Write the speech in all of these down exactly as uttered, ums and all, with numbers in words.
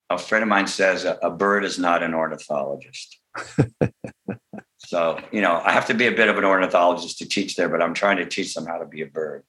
a friend of mine says a, a bird is not an ornithologist. So, you know, I have to be a bit of an ornithologist to teach there, but I'm trying to teach them how to be a bird.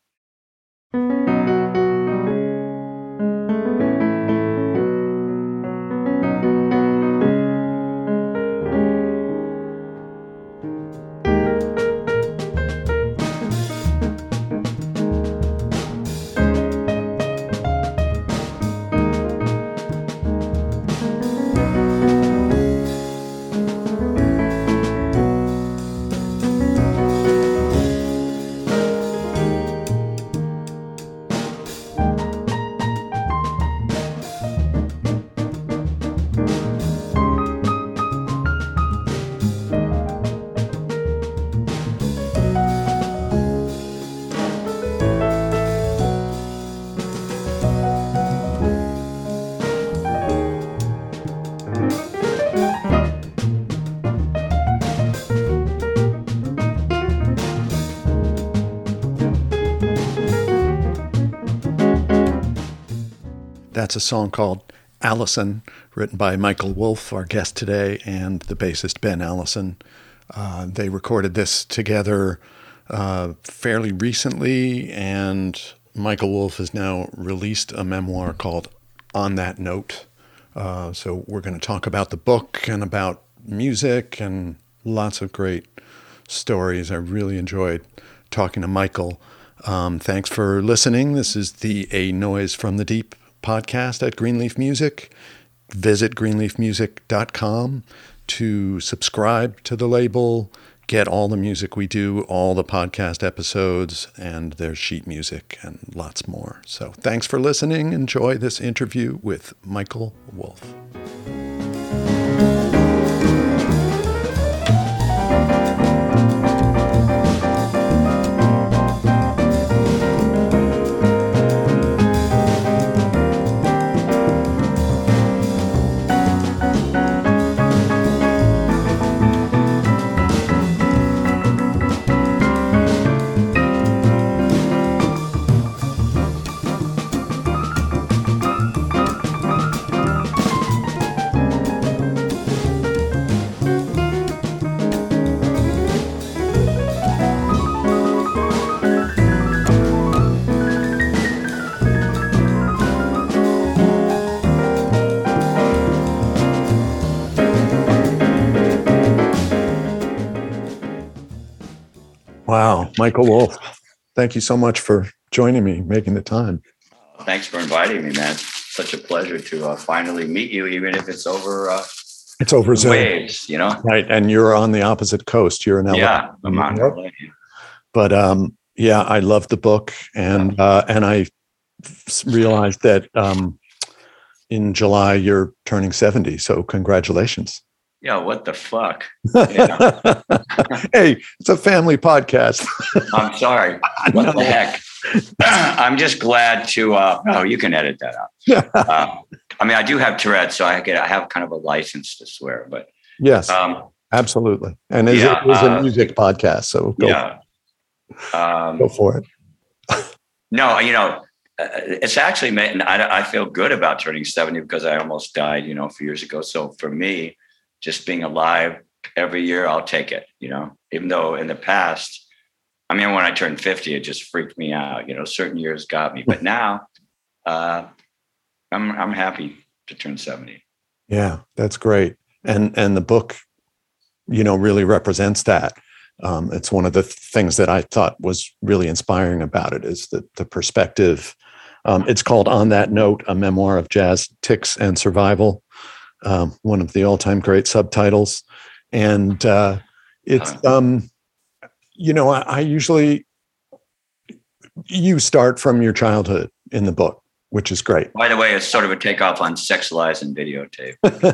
That's a song called Allison, written by Michael Wolff, our guest today, and the bassist Ben Allison. Uh, they recorded this together uh, fairly recently, and Michael Wolff has now released a memoir called On That Note. Uh, so we're going to talk about the book and about music and lots of great stories. I really enjoyed talking to Michael. Um, thanks for listening. This is the A Noise from the Deep podcast at Greenleaf Music. Visit greenleaf music dot com to subscribe to the label, get all the music we do, all the podcast episodes, and there's sheet music and lots more. So thanks for listening. Enjoy this interview with Michael Wolff. Wow, Michael Wolff, thank you so much for joining me, making the time. Thanks for inviting me, man. Such a pleasure to uh, finally meet you, even if it's over. Uh, it's over Zoom, waves, you know. Right, and you're on the opposite coast. You're in L A. Yeah, I'm on L A. But um, yeah, I love the book, and uh, and I realized that um, in July you're turning seventy. So congratulations. Yeah, what the fuck? Yeah. Hey, it's a family podcast. I'm sorry. What no. the heck? I'm just glad to. Uh, oh, you can edit that out. uh, I mean, I do have Tourette's, so I get. I have kind of a license to swear, but yes, um, absolutely. And it's yeah, uh, a music podcast, so go, yeah, um, go for it. No, you know, it's actually made. I, I feel good about turning seventy because I almost died, you know, a few years ago. So for me, just being alive every year, I'll take it, you know, even though in the past, I mean, when I turned fifty, it just freaked me out. You know, certain years got me, but now uh, I'm, I'm happy to turn seventy. Yeah, that's great. And, and the book, you know, really represents that. Um, it's one of the things that I thought was really inspiring about it is the, the perspective. Um, it's called On That Note, a memoir of jazz, tics, and survival. Um, one of the all-time great subtitles. And uh, it's, um, you know, I, I usually, you start from your childhood in the book, which is great. By the way, it's sort of a takeoff on Sex, Lies, and Videotape.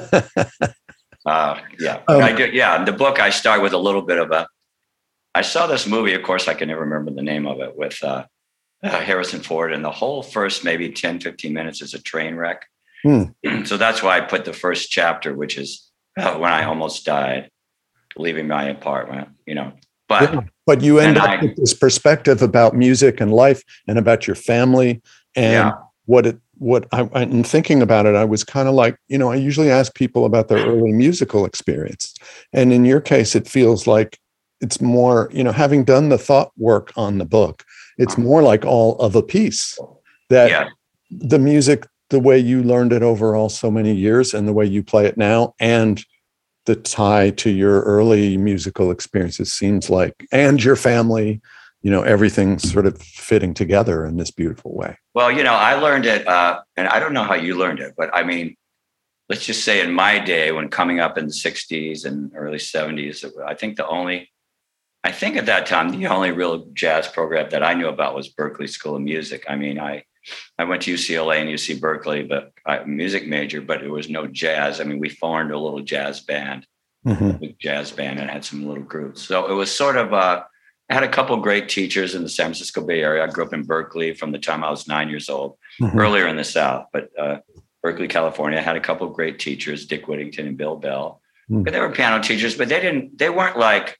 uh, yeah, um, I do, yeah. In the book, I start with a little bit of a, I saw this movie, of course, I can never remember the name of it, with uh, uh, Harrison Ford, and the whole first maybe ten, fifteen minutes is a train wreck. Hmm. So that's why I put the first chapter, which is uh, when I almost died, leaving my apartment, you know. But yeah, but you end up I, with this perspective about music and life and about your family and yeah. what it what I, I'm thinking about it, I was kind of like, you know, I usually ask people about their early musical experience. And in your case, it feels like it's more, you know, having done the thought work on the book, it's more like all of a piece that Yeah. the music, the way you learned it over all so many years and the way you play it now, and the tie to your early musical experiences seems like, and your family, you know, everything's sort of fitting together in this beautiful way. Well, you know, I learned it, uh, and I don't know how you learned it, but I mean, let's just say in my day, when coming up in the sixties and early seventies, I think the only, I think at that time, the only real jazz program that I knew about was Berklee School of Music. I mean, I, I went to U C L A and U C Berkeley, but I music major, but there was no jazz. I mean, we formed a little jazz band, mm-hmm. a big jazz band, and had some little groups. So it was sort of, uh, I had a couple of great teachers in the San Francisco Bay Area. I grew up in Berkeley from the time I was nine years old, mm-hmm. earlier in the South, but uh, Berkeley, California. I had a couple of great teachers, Dick Whittington and Bill Bell. Mm-hmm. But they were piano teachers, but they didn't, they weren't like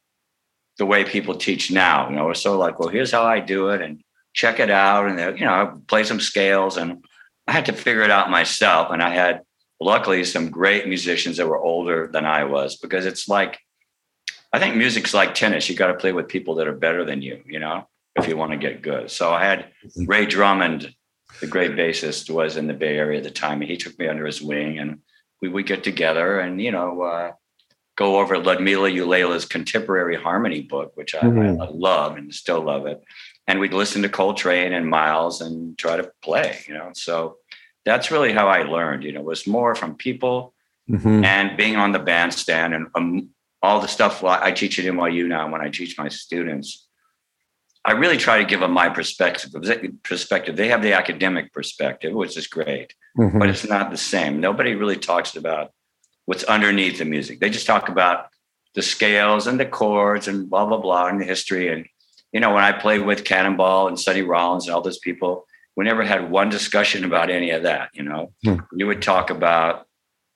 the way people teach now. You know, it's sort of like, well, here's how I do it, and check it out. And, you know, I play some scales, and I had to figure it out myself. And I had, luckily, some great musicians that were older than I was, because it's like, I think music's like tennis. You got to play with people that are better than you, you know, if you want to get good. So I had Ray Drummond, the great bassist, was in the Bay Area at the time. And he took me under his wing, and we would get together and, you know, uh, go over Ludmila Ulela's contemporary harmony book, which I, mm-hmm. I love and still love it. And we'd listen to Coltrane and Miles and try to play, you know. So that's really how I learned, you know, it was more from people mm-hmm. and being on the bandstand and um, all the stuff I teach at N Y U now. When I teach my students, I really try to give them my perspective. Perspective. They have the academic perspective, which is great, mm-hmm. but it's not the same. Nobody really talks about what's underneath the music. They just talk about the scales and the chords and blah, blah, blah, and the history. And, you know, when I played with Cannonball and Sonny Rollins and all those people, we never had one discussion about any of that, you know. Mm. You would talk about,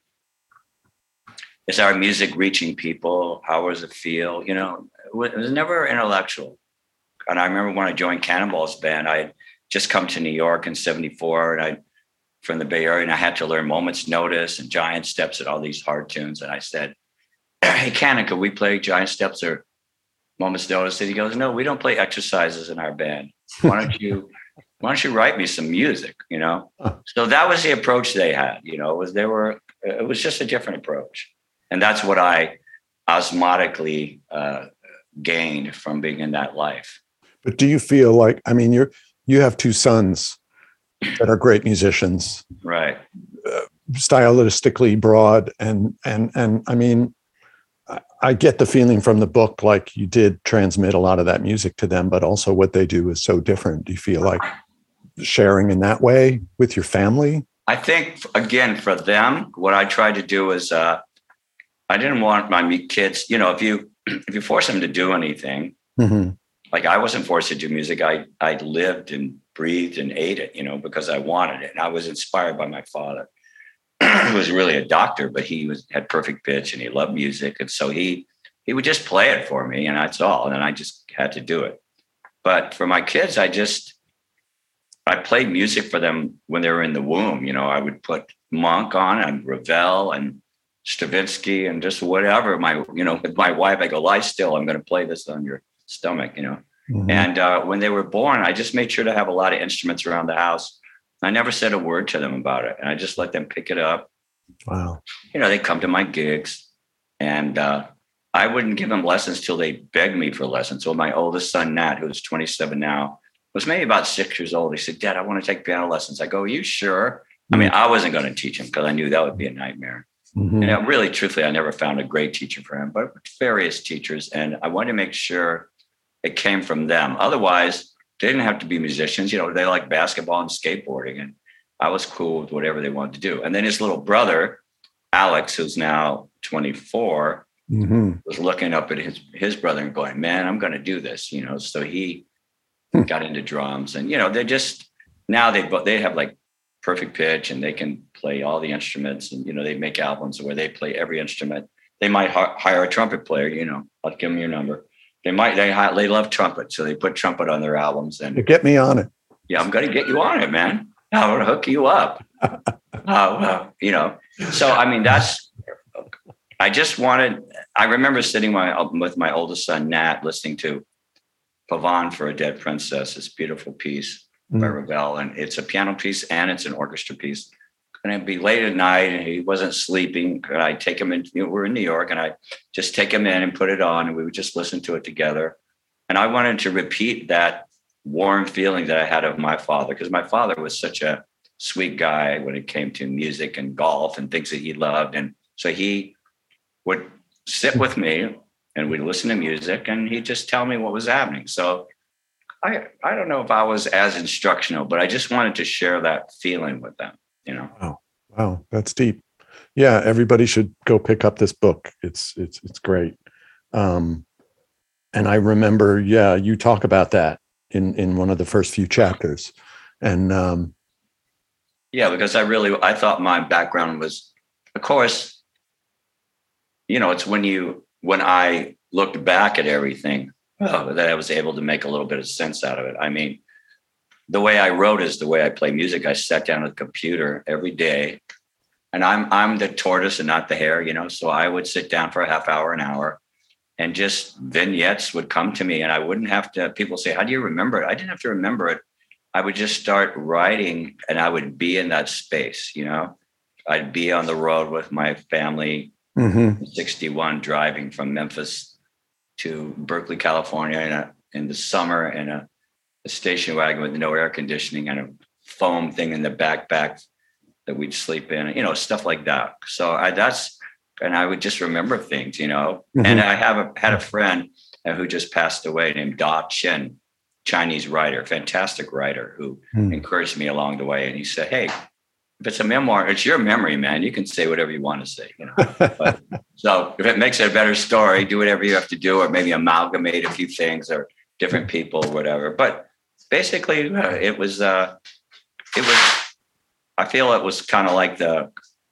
is our music reaching people? How does it feel? You know, it was never intellectual. And I remember when I joined Cannonball's band, I had just come to New York in seventy-four, and I from the Bay Area, and I had to learn Moment's Notice and Giant Steps and all these hard tunes. And I said, hey, Cannon, could we play Giant Steps or Moment's Notice? And he goes, no, we don't play exercises in our band. Why don't you, why don't you write me some music, you know? So that was the approach they had, you know, it was, they were, it was just a different approach. And that's what I osmotically uh, gained from being in that life. But do you feel like, I mean, you're, you have two sons that are great musicians, right? Uh, stylistically broad, and and and I mean, I, I get the feeling from the book like you did transmit a lot of that music to them, but also what they do is so different. Do you feel like sharing in that way with your family? I think again for them, what I tried to do is uh, I didn't want my kids. You know, if you if you force them to do anything, mm-hmm. like I wasn't forced to do music. I I lived and breathed and ate it, you know, because I wanted it. And I was inspired by my father, who was really a doctor, but he was had perfect pitch and he loved music. And so he he would just play it for me, and that's all. And then I just had to do it. But for my kids, I just, I played music for them when they were in the womb. You know, I would put Monk on and Ravel and Stravinsky and just whatever. My, you know, with my wife, I go, lie still. I'm going to play this on your stomach, you know. Mm-hmm. And uh, when they were born, I just made sure to have a lot of instruments around the house. I never said a word to them about it. And I just let them pick it up. Wow. You know, they come to my gigs, and uh, I wouldn't give them lessons till they begged me for lessons. So my oldest son, Nat, who's twenty-seven now, was maybe about six years old. He said, Dad, I want to take piano lessons. I go, are you sure? Mm-hmm. I mean, I wasn't going to teach him because I knew that would be a nightmare. Mm-hmm. And I really, truthfully, I never found a great teacher for him, but various teachers. And I wanted to make sure it came from them. Otherwise, they didn't have to be musicians. You know, they like basketball and skateboarding, and I was cool with whatever they wanted to do. And then his little brother, Alex, who's now twenty-four, mm-hmm. was looking up at his, his brother and going, man, I'm going to do this, you know? So he got into drums, and, you know, they're just, now they they have like perfect pitch, and they can play all the instruments, and, you know, they make albums where they play every instrument. They might h- hire a trumpet player, you know, I'll give them your number. They might, they they love trumpet, so they put trumpet on their albums. And get me on it. Yeah, I'm going to get you on it, man. I would hook you up. uh, well, you know, so, I mean, that's, I just wanted, I remember sitting my, with my oldest son, Nat, listening to Pavane for a Dead Princess, this beautiful piece mm. by Ravel. And it's a piano piece and it's an orchestra piece. And it'd be late at night and he wasn't sleeping. And I'd take him in, you know, we're in New York, and I'd just take him in and put it on, and we would just listen to it together. And I wanted to repeat that warm feeling that I had of my father, because my father was such a sweet guy when it came to music and golf and things that he loved. And so he would sit with me and we'd listen to music, and he'd just tell me what was happening. So I, I don't know if I was as instructional, but I just wanted to share that feeling with them. You know. Wow. Wow. That's deep. Yeah. Everybody should go pick up this book. It's, it's, it's great. Um, and I remember, yeah, you talk about that in, in one of the first few chapters. And, um, yeah, because I really, I thought my background was, of course, you know, it's when you, when I looked back at everything, oh, that I was able to make a little bit of sense out of it. I mean, the way I wrote is the way I play music. I sat down at the computer every day, and I'm I'm the tortoise and not the hare, you know. So I would sit down for a half hour, an hour, and just vignettes would come to me, and I wouldn't have to. People say, "How do you remember it?" I didn't have to remember it. I would just start writing, and I would be in that space, you know. I'd be on the road with my family, mm-hmm. sixty-one, driving from Memphis to Berkeley, California, in a, in the summer, in a a station wagon with no air conditioning and a foam thing in the backpack that we'd sleep in, you know, stuff like that. So I, that's, and I would just remember things, you know, mm-hmm. and I have a, had a friend who just passed away named Da Chen, Chinese writer, fantastic writer, who mm. encouraged me along the way. And he said, "Hey, if it's a memoir, it's your memory, man. You can say whatever you want to say, you know, but, so if it makes it a better story, do whatever you have to do, or maybe amalgamate a few things or different people or whatever." But basically, uh, it was, uh, it was, I feel it was kind of like the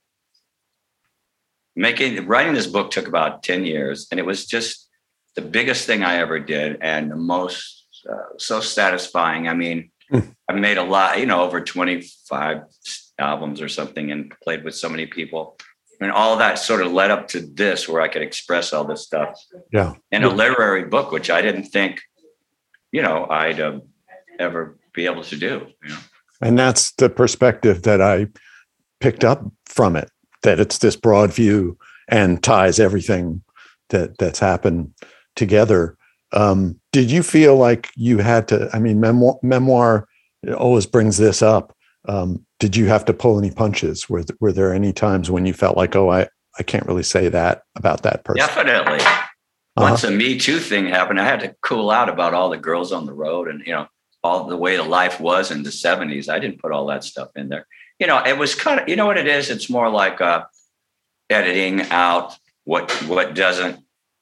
making, writing this book took about ten years, and it was just the biggest thing I ever did, and the most, uh, so satisfying. I mean, mm. I made a lot, you know, over twenty-five albums or something, and played with so many people. And all of that sort of led up to this, where I could express all this stuff. Yeah. In a literary book, which I didn't think, you know, I'd, uh, ever be able to do, you know. And that's the perspective that I picked up from it, that it's this broad view and ties everything that that's happened together. Um, did you feel like you had to, I mean, memoir, memoir always brings this up. Um, did you have to pull any punches? Were, were there any times when you felt like, oh, I, I can't really say that about that person? Definitely. Uh-huh. Once the Me Too thing happened, I had to cool out about all the girls on the road, and, you know, all the way the life was in the seventies. I didn't put all that stuff in there. You know, it was kind of, you know what it is? It's more like uh, editing out what what doesn't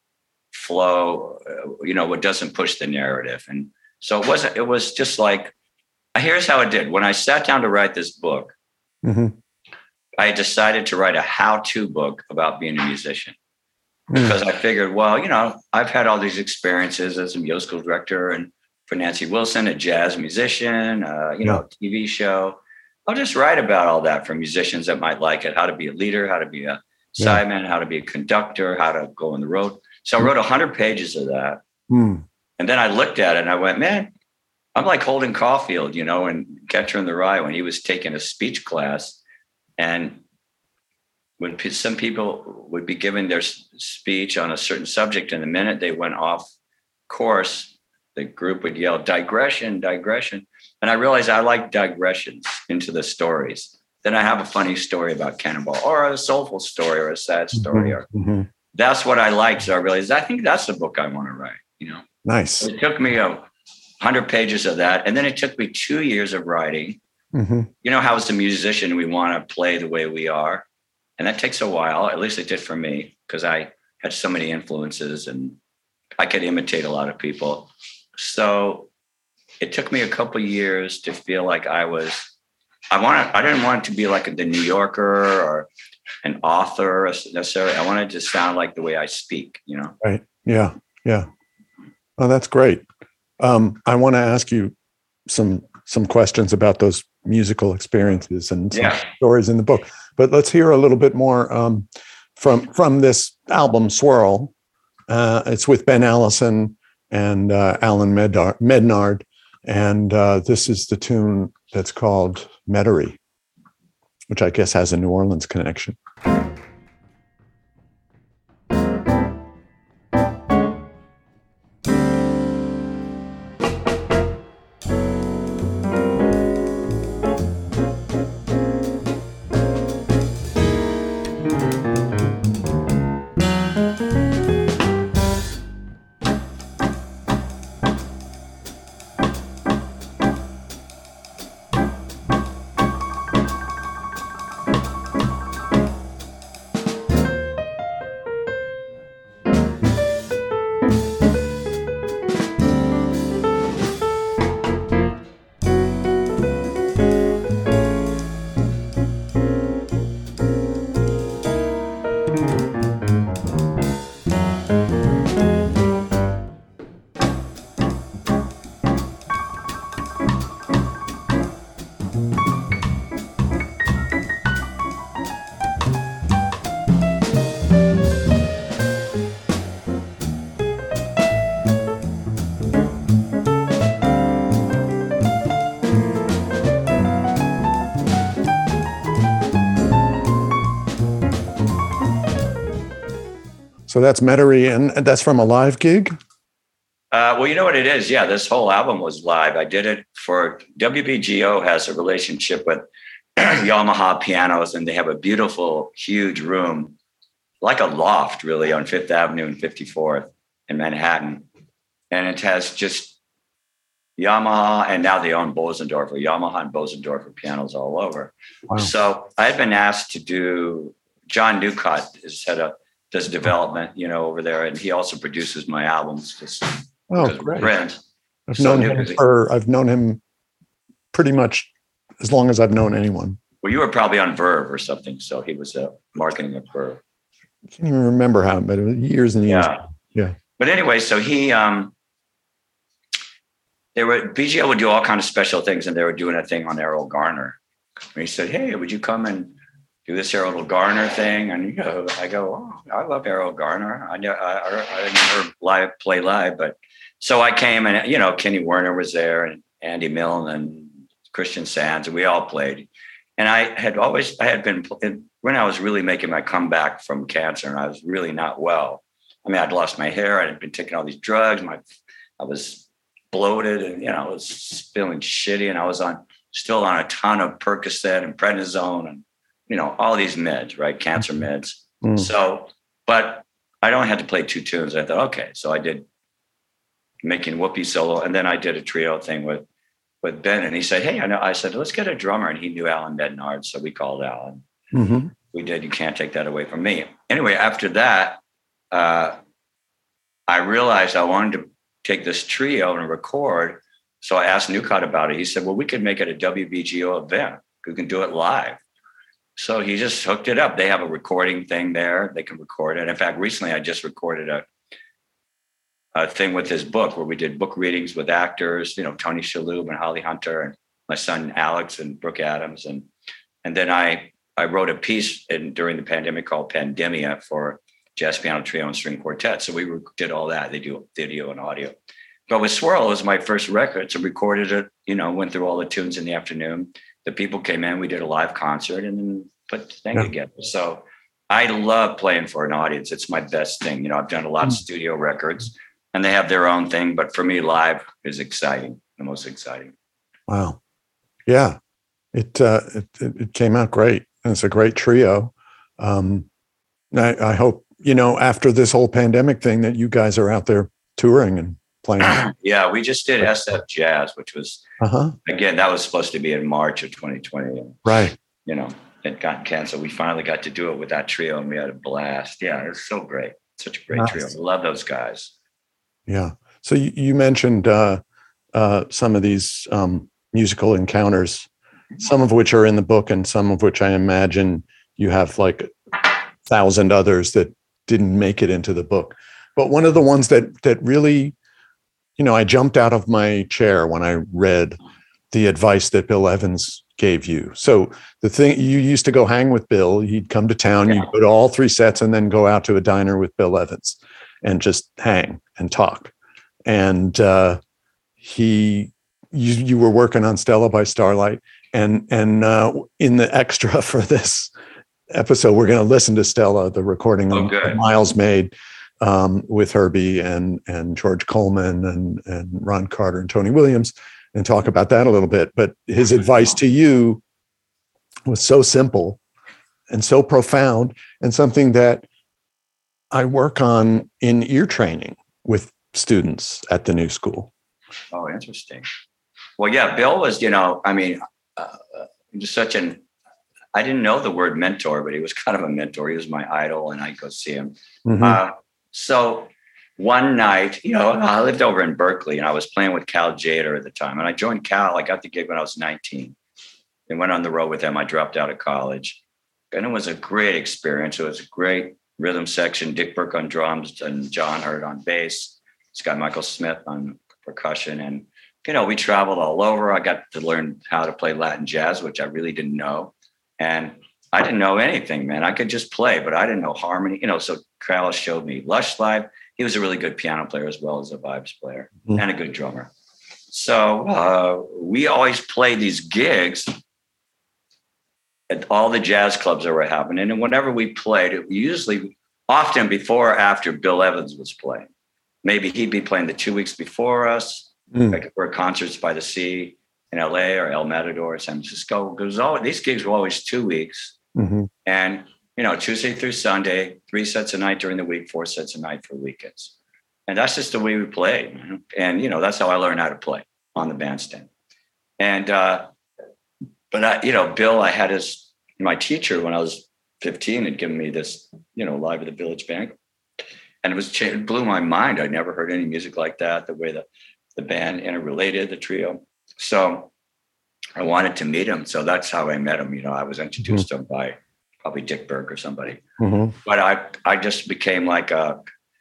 flow, uh, you know, what doesn't push the narrative. And so it wasn't, it was just like, here's how it did. When I sat down to write this book, mm-hmm. I decided to write a how-to book about being a musician. Mm. Because I figured, well, you know, I've had all these experiences as a musical director, and for Nancy Wilson, a jazz musician, uh, you know, T V show. I'll just write about all that for musicians that might like it, how to be a leader, how to be a yeah. sideman, how to be a conductor, how to go on the road. So I wrote one hundred pages of that. Mm. And then I looked at it and I went, man, I'm like Holden Caulfield, you know, and Catcher in the Rye, when he was taking a speech class. And when p- some people would be giving their s- speech on a certain subject, and the minute they went off course, the group would yell, digression, digression. And I realized I like digressions into the stories. Then I have a funny story about Cannonball, or a soulful story, or a sad story. Mm-hmm. Or mm-hmm. That's what I like. So I realized, I think that's the book I want to write, you know. Nice. It took me a hundred pages of that. And then it took me two years of writing. Mm-hmm. You know how as a musician, we want to play the way we are. And that takes a while. At least it did for me, because I had so many influences and I could imitate a lot of people. So it took me a couple of years to feel like I was, I wanted, I didn't want it to be like the New Yorker or an author necessarily. I wanted to sound like the way I speak, you know? Right. Yeah. Yeah. Oh, that's great. Um, I want to ask you some, some questions about those musical experiences and some Yeah. stories in the book. But let's hear a little bit more um, from from this album, Swirl. Uh, it's with Ben Allison and uh, Alan Medard, Mednard, and uh, this is the tune that's called Metairie, which I guess has a New Orleans connection. So that's Metairie, and that's from a live gig? Uh, well, you know what it is? Yeah, this whole album was live. I did it for W B G O has a relationship with Yamaha pianos, and they have a beautiful, huge room, like a loft, really, on Fifth Avenue and fifty-fourth in Manhattan. And it has just Yamaha, and now they own Bosendorfer, Yamaha and Bosendorfer pianos all over. Wow. So I had been asked to do, John Newcott is head up, does development, you know, over there, and he also produces my albums. Just oh, great! Friends. I've so known him for I've known him pretty much as long as I've known anyone. Well, you were probably on Verve or something, so he was uh, marketing at Verve. I can't even remember how, but it was years and years. Yeah, yeah. But anyway, so he, um, they were B G O would do all kinds of special things, and they were doing a thing on Errol Garner. And he said, "Hey, would you come and do this Errol Garner thing?" And you know, I go, "Oh, I love Errol Garner. I never, I, I never live play live, but." So I came, and you know, Kenny Werner was there, and Andy Milne, and Christian Sands, and we all played. And I had always, I had been when I was really making my comeback from cancer, and I was really not well. I mean, I'd lost my hair, I had been taking all these drugs, my, I was bloated, and you know, I was feeling shitty, and I was on still on a ton of Percocet and prednisone, and you know, all these meds, right? Cancer meds. Mm. So, but I only had to play two tunes. I thought, okay. So I did Making Whoopee solo. And then I did a trio thing with, with Ben. And he said, hey, I know, I said, let's get a drummer. And he knew Alan Mednard. So we called Alan. Mm-hmm. We did. You can't take that away from me. Anyway, after that, uh, I realized I wanted to take this trio and record. So I asked Newcott about it. He said, well, we could make it a W B G O event. We can do it live. So he just hooked it up. They have a recording thing there. They can record it. In fact, recently I just recorded a, a thing with his book where we did book readings with actors, you know, Tony Shalhoub and Holly Hunter and my son Alex and Brooke Adams. And and then I I wrote a piece in, during the pandemic called Pandemia for Jazz Piano Trio and String Quartet. So we did all that. They do video and audio. But with Swirl, it was my first record. So recorded it, you know, went through all the tunes in the afternoon. The people came in, we did a live concert and then put the thing yeah. together. So I love playing for an audience. It's my best thing. You know, I've done a lot mm. of studio records and they have their own thing. But for me, live is exciting, the most exciting. Wow. Yeah. It, uh, it, it came out great. And it's a great trio. Um, I, I hope, you know, after this whole pandemic thing that you guys are out there touring and playing. Yeah, we just did S F Jazz, which was, uh-huh. again, that was supposed to be in March of twenty twenty. And, right. You know, it got canceled. We finally got to do it with that trio and we had a blast. Yeah, it was so great. Such a great nice. trio. I love those guys. Yeah. So you, you mentioned uh, uh, some of these um, musical encounters, some of which are in the book and some of which I imagine you have like a thousand others that didn't make it into the book. But one of the ones that that really, you know, I jumped out of my chair when I read the advice that Bill Evans gave you. So the thing, you used to go hang with Bill, he'd come to town, yeah. You'd go to all three sets and then go out to a diner with Bill Evans and just hang and talk. And uh, he, you, you were working on Stella by Starlight, and, and uh, in the extra for this episode, we're going to listen to Stella, the recording oh, that Miles made um, with Herbie and, and George Coleman and, and Ron Carter and Tony Williams, and talk about that a little bit. But his advice to you was so simple and so profound, and something that I work on in ear training with students at the new school. Oh, interesting. Well, yeah, Bill was, you know, I mean, uh, just such an, I didn't know the word mentor, but he was kind of a mentor. He was my idol, and I'd go see him. Mm-hmm. Uh, so one night, you know, I lived over in Berkeley, and I was playing with Cal Tjader at the time. And I joined Cal. I got the gig when I was nineteen. And went on the road with him. I dropped out of college. And it was a great experience. It was a great rhythm section. Dick Burke on drums and John Hurt on bass. Scott Michael Smith on percussion. And, you know, we traveled all over. I got to learn how to play Latin jazz, which I really didn't know. And I didn't know anything, man. I could just play, but I didn't know harmony. You know, so Cal showed me Lush Live. He was a really good piano player as well as a vibes player, mm-hmm. and a good drummer. So uh, we always played these gigs at all the jazz clubs that were happening. And whenever we played, it usually often before or after Bill Evans was playing. Maybe he'd be playing the two weeks before us, mm. like for concerts by the sea in L A or El Matador or San Francisco. Because all these gigs were always two weeks. Mm-hmm. And, you know, Tuesday through Sunday, three sets a night during the week, four sets a night for weekends. And that's just the way we played. And, you know, that's how I learned how to play on the bandstand. And, uh, But, I, you know, Bill, I had his, my teacher when I was fifteen had given me this, you know, Live at the Village Band. And it was, it blew my mind. I'd never heard any music like that, the way the, the band interrelated, the trio. So I wanted to meet him. So that's how I met him. You know, I was introduced mm-hmm. to him by probably Dick Burke or somebody. Mm-hmm. But I, I just became like a,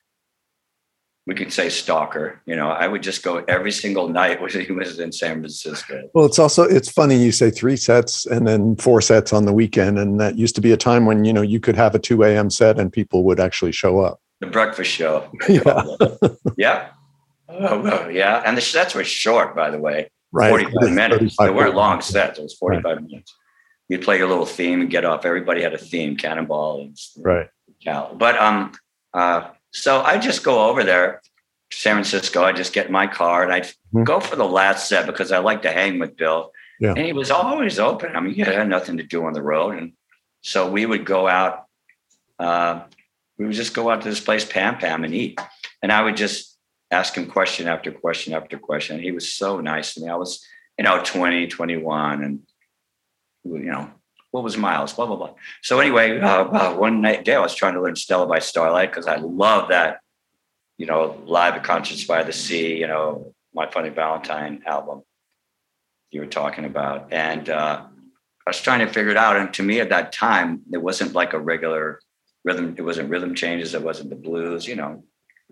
we could say stalker. You know, I would just go every single night when he was in San Francisco. Well, it's also, it's funny you say three sets and then four sets on the weekend. And that used to be a time when, you know, you could have a two a.m. set and people would actually show up. The breakfast show. Yeah. yeah. Oh, yeah. And the sets were short, by the way. Right. forty-five minutes. They weren't long sets. It was forty-five right. minutes. You'd play your little theme and get off. Everybody had a theme, Cannonball. And, right. Cal. But, um, uh, so I just go over there to San Francisco. I just get in my car and I'd mm-hmm. go for the last set because I like to hang with Bill. Yeah. And he was always open. I mean, he had nothing to do on the road. And so we would go out. Uh, we would just go out to this place, Pam Pam, and eat. And I would just ask him question after question after question. He was so nice to me. I was, you know, twenty, twenty-one. And, you know, what was Miles? Blah, blah, blah. So anyway, uh, uh, one night day, I was trying to learn Stella by Starlight because I love that, you know, Live at Concerts by the Sea, you know, My Funny Valentine album you were talking about. And uh, I was trying to figure it out. And to me at that time, it wasn't like a regular rhythm. It wasn't rhythm changes. It wasn't the blues, you know.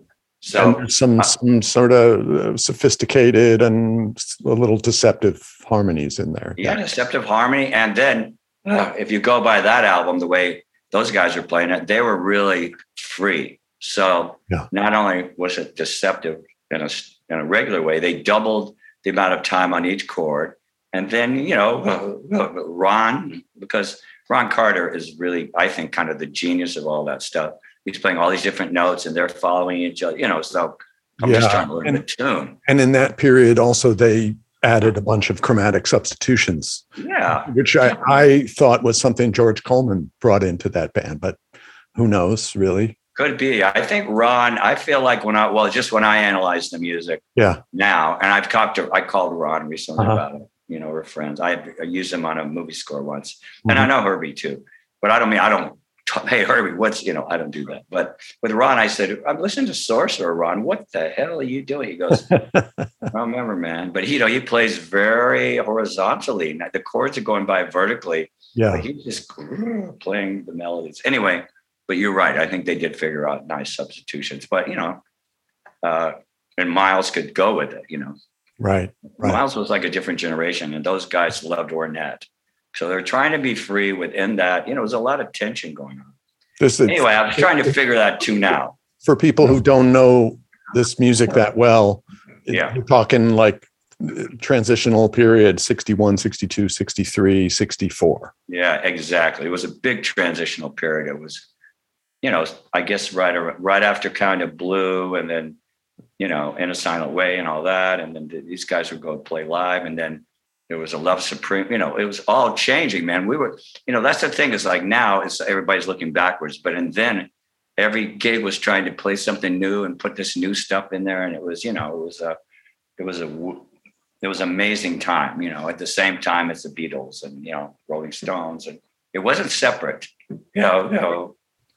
So and some, uh, some sort of sophisticated and a little deceptive harmonies in there. Yeah, deceptive harmony. And then, Uh, if you go by that album, the way those guys were playing it, they were really free. So yeah. Not only was it deceptive in a, in a regular way, they doubled the amount of time on each chord. And then, you know, uh, Ron, because Ron Carter is really, I think, kind of the genius of all that stuff. He's playing all these different notes and they're following each other, you know, so I'm yeah. just trying to learn and, the tune. And in that period also, they added a bunch of chromatic substitutions, yeah, which I, I thought was something George Coleman brought into that band, but who knows, really? Could be. I think Ron, I feel like when I, well, just when I analyze the music yeah. now, and I've talked to, I called Ron recently uh-huh. about it, you know, we're friends. I, I used him on a movie score once, mm-hmm. and I know Herbie too, but I don't mean, I don't, hey, Herbie, what's, you know, I don't do that. But with Ron, I said, I'm listening to Sorcerer, Ron. What the hell are you doing? He goes, I don't remember, man. But, he, you know, he plays very horizontally. The chords are going by vertically. Yeah. But he's just playing the melodies. Anyway, but you're right. I think they did figure out nice substitutions. But, you know, uh, and Miles could go with it, you know. Right, right. Miles was like a different generation. And those guys loved Ornette. So they're trying to be free within that. You know, there's a lot of tension going on. This is, anyway, I was trying to figure that tune out. For people who don't know this music that well, yeah, you're talking like transitional period, sixty-one, sixty-two, sixty-three, sixty-four. Yeah, exactly. It was a big transitional period. It was, you know, I guess right right after Kind of Blue, and then, you know, In a Silent Way and all that. And then these guys would go play live. And then there was a Love Supreme, you know, it was all changing, man. We were, you know, that's the thing is like now it's everybody's looking backwards, but and then every gig was trying to play something new and put this new stuff in there. And it was, you know, it was a, it was a, it was an amazing time, you know, at the same time as the Beatles and, you know, Rolling Stones. And it wasn't separate, you know, no.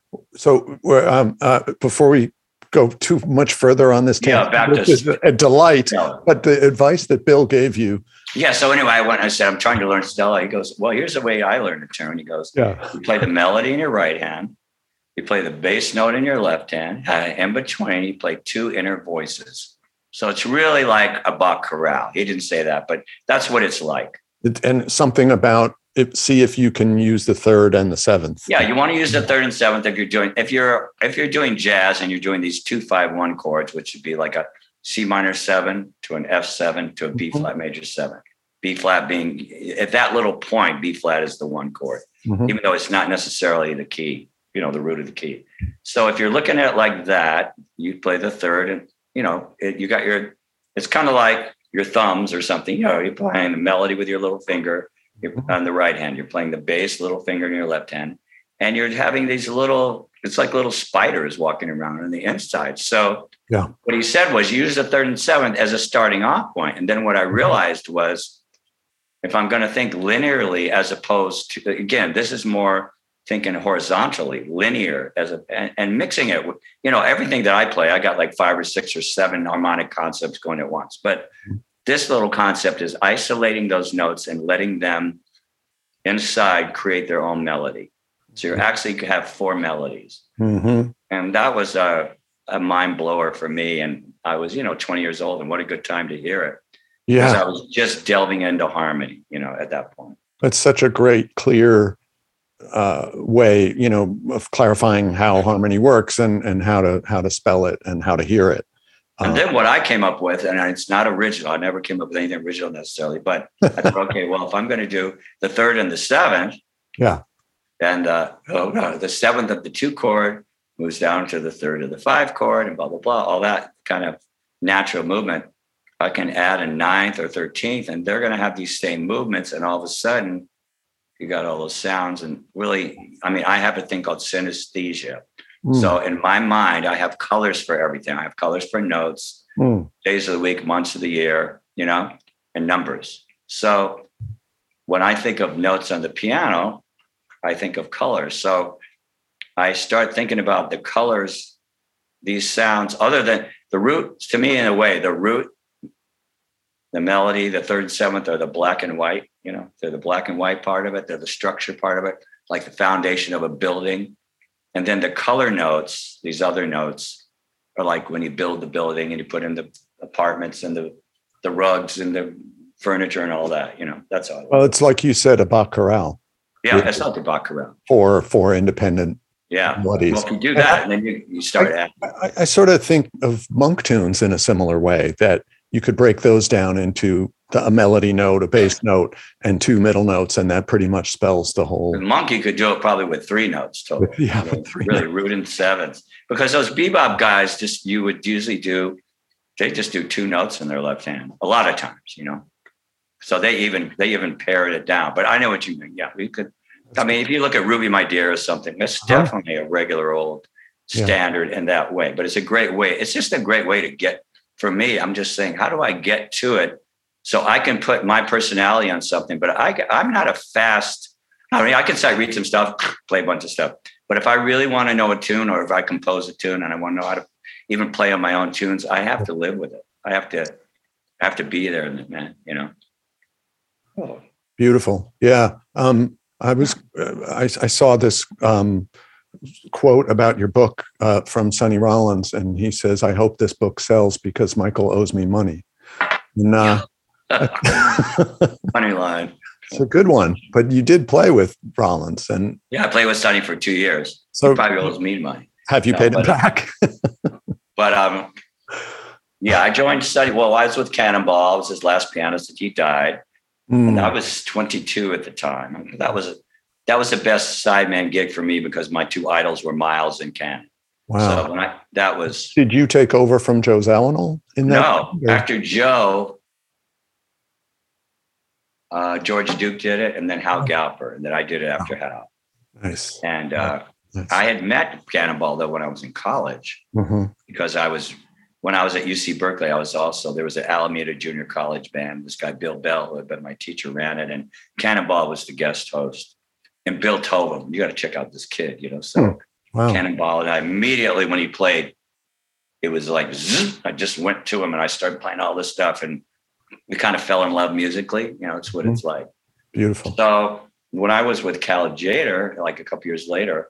So um, uh, before we go too much further on this, yeah, back this is a delight, yeah. But the advice that Bill gave you. Yeah. So anyway, I went, I said, I'm trying to learn Stella. He goes, well, here's the way I learned a tune. He goes, yeah. You play the melody in your right hand. You play the bass note in your left hand. Uh, in between, you play two inner voices. So it's really like a Bach chorale. He didn't say that, but that's what it's like. And something about it, see if you can use the third and the seventh. Yeah, you want to use the third and seventh if you're doing if you're if you're doing jazz and you're doing these two five one chords, which would be like a C minor seven to an F seven to a B flat mm-hmm. major seven. B flat being at that little point, B flat is the one chord, mm-hmm. even though it's not necessarily the key, you know, the root of the key. So if you're looking at it like that, you play the third, and you know, it, you got your. It's kind of like your thumbs or something. You know, you're playing the melody with your little finger. You're on the right hand, you're playing the bass, little finger in your left hand, and you're having these little, it's like little spiders walking around on the inside. So yeah. What he said was use the third and seventh as a starting off point. And then what I realized was if I'm going to think linearly as opposed to, again, this is more thinking horizontally, linear as a, and, and mixing it with, you know, everything that I play, I got like five or six or seven harmonic concepts going at once, but this little concept is isolating those notes and letting them inside create their own melody. So you actually have four melodies. Mm-hmm. And that was a, a mind blower for me. And I was, you know, twenty years old, and what a good time to hear it. Yeah. Because I was just delving into harmony, you know, at that point. That's such a great, clear uh, way, you know, of clarifying how harmony works and, and how to, how to spell it and how to hear it. And then what I came up with, and it's not original, I never came up with anything original necessarily, but I thought, okay, well, if I'm going to do the third and the seventh, yeah, and uh, oh, no, the seventh of the two chord moves down to the third of the five chord and blah, blah, blah, all that kind of natural movement, I can add a ninth or thirteenth, and they're going to have these same movements. And all of a sudden, you got all those sounds. And really, I mean, I have a thing called synesthesia. Mm. So in my mind, I have colors for everything. I have colors for notes, mm. days of the week, months of the year, you know, and numbers. So when I think of notes on the piano, I think of colors. So I start thinking about the colors, these sounds, other than the root, to me, in a way, the root, the melody, the third and seventh are the black and white, you know, they're the black and white part of it. They're the structure part of it, like the foundation of a building. And then the color notes, these other notes, are like when you build the building and you put in the apartments and the, the rugs and the furniture and all that, you know, that's all. Well, it's like you said, a Bach chorale. Yeah, that's not the Bach chorale. For, for independent yeah. melodies. Well, if you do that, and then you, you start I, adding. I, I sort of think of monk tunes in a similar way, that you could break those down into the, a melody note, a bass note, and two middle notes, and that pretty much spells the whole. The monkey could do it probably with three notes total. Yeah, you know, three really notes. root and sevenths, because those bebop guys just you would usually do. They just do two notes in their left hand a lot of times, you know. So they even they even pared it down. But I know what you mean. Yeah, we could. I mean, if you look at Ruby My Dear or something, that's uh-huh. definitely a regular old standard yeah. in that way. But it's a great way. It's just a great way to get. For me, I'm just saying, how do I get to it so I can put my personality on something? But I, I'm not a fast, I mean, I can say, read some stuff, play a bunch of stuff. But if I really want to know a tune, or if I compose a tune and I want to know how to even play on my own tunes, I have to live with it. I have to I have to be there, man, you know. Oh. Beautiful. Yeah. Um, I was, uh, I, I saw this um, quote about your book uh, from Sonny Rollins, and he says, "I hope this book sells because Michael owes me money." And, uh, funny line. It's a good one. But you did play with Rollins, and yeah, I played with Sonny for two years. So he probably owes me money. Have you no, paid but, him back? but um, yeah, I joined Sonny. Well, I was with Cannonball. I was his last pianist that he died, mm. and I was twenty-two at the time. That was that was the best sideman gig for me because my two idols were Miles and Cannon. Wow. So when I, that was. Did you take over from Joe Zawinul in that? No, or? After Joe, uh, George Duke did it, and then Hal oh. Galper, and then I did it after oh. Hal. Nice. And uh, nice. I had met Cannonball though when I was in college mm-hmm. because I was when I was at U C Berkeley. I was also there was an Alameda Junior College band. This guy Bill Bell, who had been my teacher, ran it, and Cannonball was the guest host. And Bill told him, "You got to check out this kid," you know. So. Hmm. Wow. Cannonball, and I immediately, when he played, it was like, zzz, I just went to him and I started playing all this stuff, and we kind of fell in love musically. You know, it's what mm-hmm. it's like. Beautiful. So when I was with Cal Tjader, like a couple years later,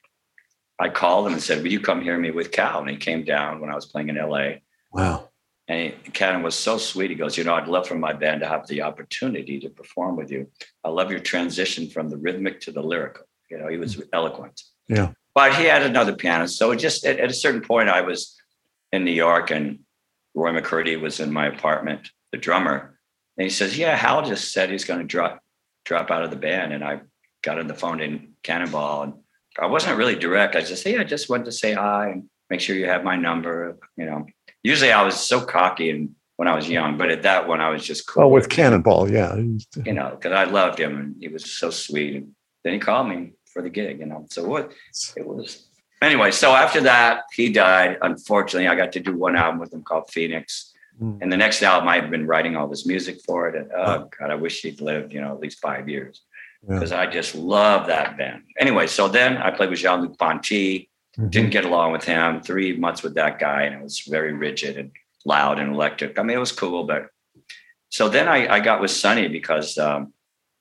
I called him and said, "Will you come hear me with Cal?" And he came down when I was playing in L A. Wow. And he, Cannon was so sweet. He goes, "You know, I'd love for my band to have the opportunity to perform with you. I love your transition from the rhythmic to the lyrical." You know, he was mm-hmm. eloquent. Yeah. But he had another pianist. So it just at, at a certain point, I was in New York and Roy McCurdy was in my apartment, the drummer. And he says, "Yeah, Hal just said he's going to drop drop out of the band." And I got on the phone in Cannonball. And I wasn't really direct. I just said, "Yeah, I just wanted to say hi and make sure you have my number." You know, usually I was so cocky and when I was young, but at that one, I was just cool. Oh, with Cannonball, yeah. You know, because I loved him and he was so sweet. And then he called me for the gig, you know. So what it was anyway. So after that, he died. Unfortunately, I got to do one album with him called Phoenix. Mm. And the next album, I had been writing all this music for it. And oh God, I wish he'd lived, you know, at least five years because yeah. I just love that band. Anyway, so then I played with Jean-Luc Ponty. Mm-hmm. Didn't get along with him. Three months with that guy, and it was very rigid and loud and electric. I mean, it was cool, but so then I, I got with Sonny because. Um,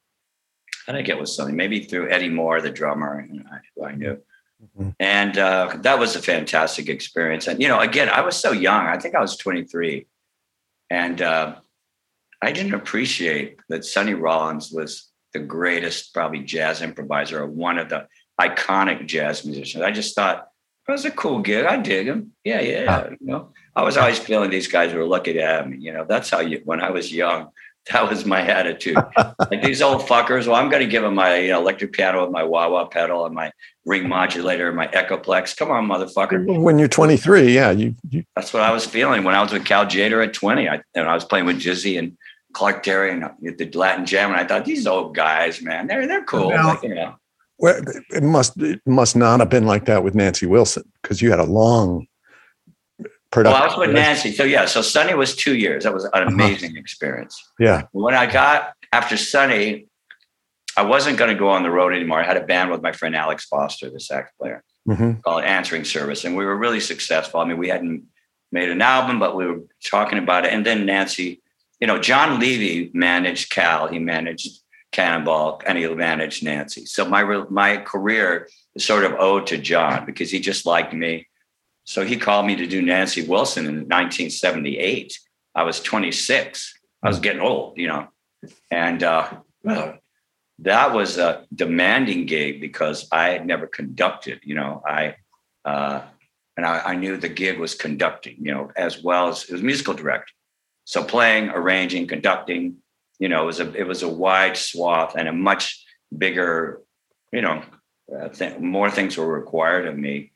How did I get with Sonny? Maybe through Eddie Moore, the drummer, who I knew. Mm-hmm. And uh, that was a fantastic experience. And, you know, again, I was so young. I think I was twenty-three. And uh, I didn't appreciate that Sonny Rollins was the greatest, probably jazz improviser or one of the iconic jazz musicians. I just thought, it was a cool gig. I dig him. Yeah, yeah. Uh, you know, I was always feeling these guys were lucky to have me. You know, that's how you, when I was young, that was my attitude. Like these old fuckers, well, I'm going to give them my you know, electric piano with my wah-wah pedal and my ring modulator and my Echoplex. Come on, motherfucker. When you're twenty-three, yeah. you, you. That's what I was feeling when I was with Cal Tjader at twenty. I, and I was playing with Jizzy and Clark Terry and the Latin Jam. And I thought, these old guys, man, they're they're cool. Now, like, you know. Well, it must, it must not have been like that with Nancy Wilson because you had a long production. Well, I was with Nancy. So, yeah. So, Sonny was two years. That was an amazing uh-huh. experience. Yeah. When I got after Sonny, I wasn't going to go on the road anymore. I had a band with my friend Alex Foster, the sax player, mm-hmm. called Answering Service. And we were really successful. I mean, we hadn't made an album, but we were talking about it. And then Nancy, you know, John Levy managed Cal. He managed Cannonball and he managed Nancy. So my my career is sort of owed to John because he just liked me. So he called me to do Nancy Wilson in nineteen seventy-eight. I was twenty-six. I was getting old, you know. And uh, well, that was a demanding gig because I had never conducted, you know. I uh, and I, I knew the gig was conducting, you know, as well as it was musical directing. So playing, arranging, conducting, you know, it was a it was a wide swath and a much bigger, you know, uh, th- more things were required of me.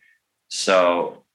So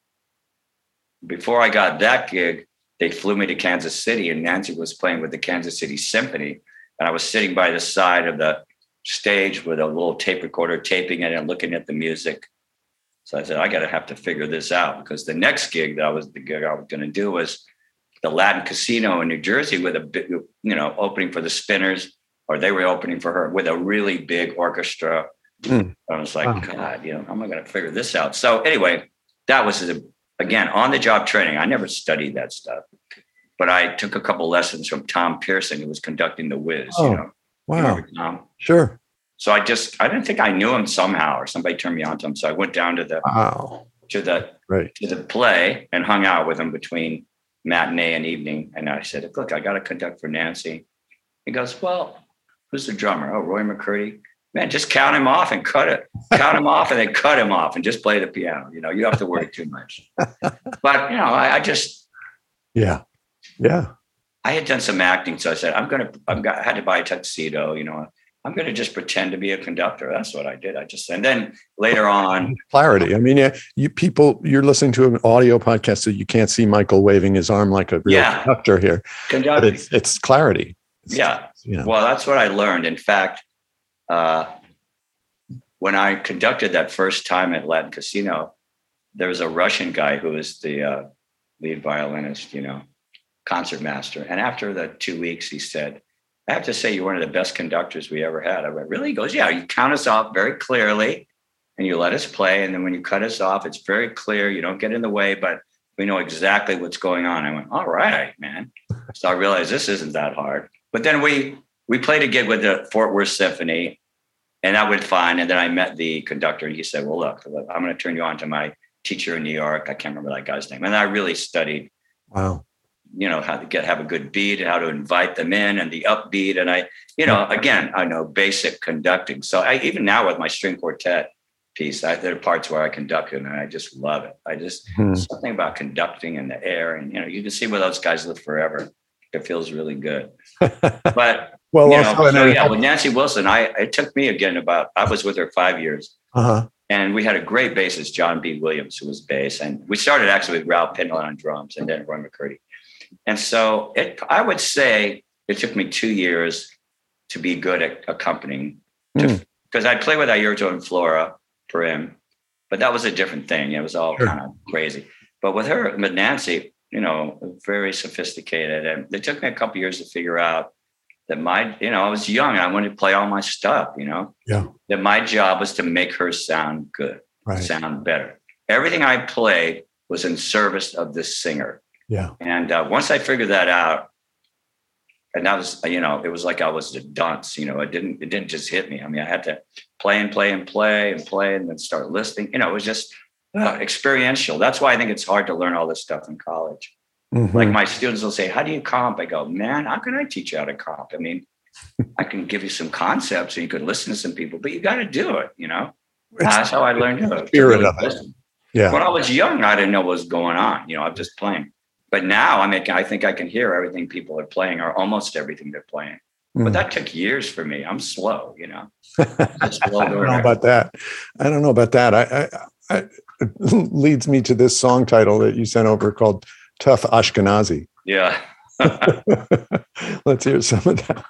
before I got that gig, they flew me to Kansas City, and Nancy was playing with the Kansas City Symphony, and I was sitting by the side of the stage with a little tape recorder, taping it and looking at the music. So I said, I got to have to figure this out because the next gig that I was the gig I was going to do was the Latin Casino in New Jersey with a big, you know, opening for the Spinners, or they were opening for her with a really big orchestra. Mm. I was like, wow. God, you know, how am I going to figure this out? So anyway, that was, a, again, on-the-job training. I never studied that stuff, but I took a couple lessons from Tom Pearson, who was conducting The Wiz. Oh, you know, wow. You Tom? Sure. So I just, I didn't think I knew him somehow, or somebody turned me on to him. So I went down to the, wow. to the, right. to the play and hung out with him between matinee and evening. And I said, look, I got to conduct for Nancy. He goes, well, who's the drummer? Oh, Roy McCurdy. Man, just count him off and cut it. Count him off and then cut him off and just play the piano. You know, you don't have to worry too much. But, you know, I, I just. Yeah. Yeah. I had done some acting. So I said, I'm going to, I'm got, I had to buy a tuxedo, you know, I'm going to just pretend to be a conductor. That's what I did. I just, and then later on. Clarity. I mean, yeah, you people, you're listening to an audio podcast, so you can't see Michael waving his arm like a real yeah. conductor here. But it's, it's clarity. It's, yeah. You know. Well, that's what I learned. In fact, uh, when I conducted that first time at Latin Casino, there was a Russian guy who was the uh, lead violinist, you know, concertmaster. And after the two weeks, he said, I have to say, you're one of the best conductors we ever had. I went, really? He goes, yeah, you count us off very clearly and you let us play. And then when you cut us off, it's very clear. You don't get in the way, but we know exactly what's going on. I went, all right, man. So I realized this isn't that hard. But then we we played a gig with the Fort Worth Symphony, and that went fine. And then I met the conductor, and he said, well, look, look I'm going to turn you on to my teacher in New York. I can't remember that guy's name. And I really studied. Wow. You know, how to get, have a good beat, how to invite them in and the upbeat. And I, you know, again, I know basic conducting. So I, even now with my string quartet piece, I, there are parts where I conduct it and I just love it. I just, hmm. something about conducting in the air and, you know, you can see where those guys live forever. It feels really good. But, well, you know, so, yeah, with Nancy Wilson, I, it took me again about, I was with her five years. Uh-huh. And we had a great bassist, John B. Williams, who was bass. And we started actually with Ralph Pindle on drums and then Roy McCurdy. And so it, I would say it took me two years to be good at accompanying, because mm. I'd play with Airto and Flora for him, but that was a different thing. It was all sure. kind of crazy. But with her, with Nancy, you know, very sophisticated. And it took me a couple of years to figure out that my, you know, I was young and I wanted to play all my stuff, you know, yeah. that my job was to make her sound good, right. sound better. Everything I played was in service of this singer. Yeah. And uh, once I figured that out, and that was, you know, it was like I was a dunce, you know, it didn't, it didn't just hit me. I mean, I had to play and play and play and play and then start listening. You know, it was just uh, experiential. That's why I think it's hard to learn all this stuff in college. Mm-hmm. Like my students will say, how do you comp? I go, man, how can I teach you how to comp? I mean, I can give you some concepts and you could listen to some people, but you got to do it, you know? It's, That's how I learned to, to really listen. Yeah. When I was young, I didn't know what was going on. You know, I'm just playing. But now, I mean, I think I can hear everything people are playing or almost everything they're playing. Mm. But that took years for me. I'm slow, you know. Slow I don't know about that. I don't know about that. I, I, I it leads me to this song title that you sent over called Tough Ashkenazi. Yeah. Let's hear some of that.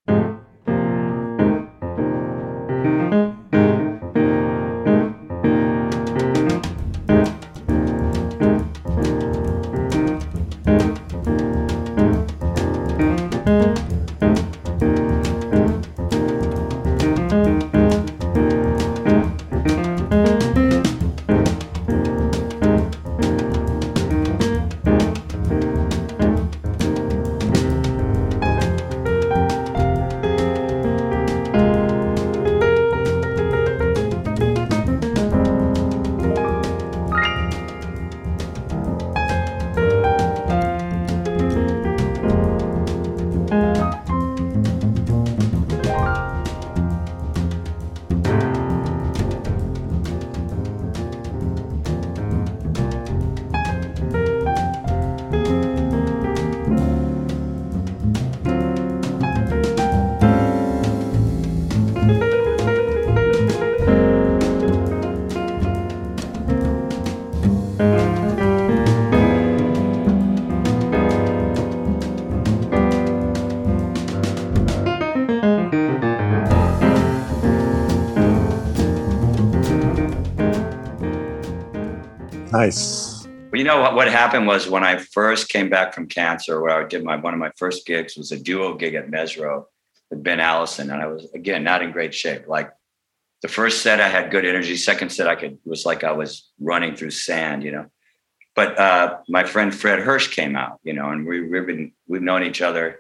Nice. Well, you know what, what happened was when I first came back from cancer, where I did my, one of my first gigs was a duo gig at Mesro with Ben Allison. And I was, again, not in great shape. Like the first set, I had good energy. Second set, I could, it was like I was running through sand, you know. But uh, my friend Fred Hirsch came out, you know, and we, we've been, we've known each other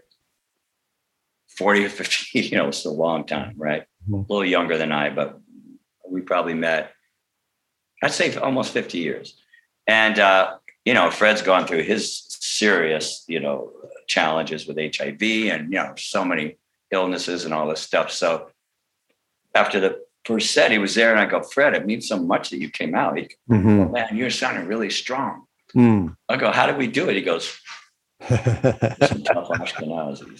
forty or fifty, you know, it's a long time, right? Mm-hmm. A little younger than I, but we probably met, I'd say almost fifty years. And, uh, you know, Fred's gone through his serious, you know, challenges with H I V and, you know, so many illnesses and all this stuff. So after the first set, he was there, and I go, Fred, it means so much that you came out. He goes, Mm-hmm. oh, man, you're sounding really strong. Mm. I go, how did we do it? He goes, some tough Ashkenazis.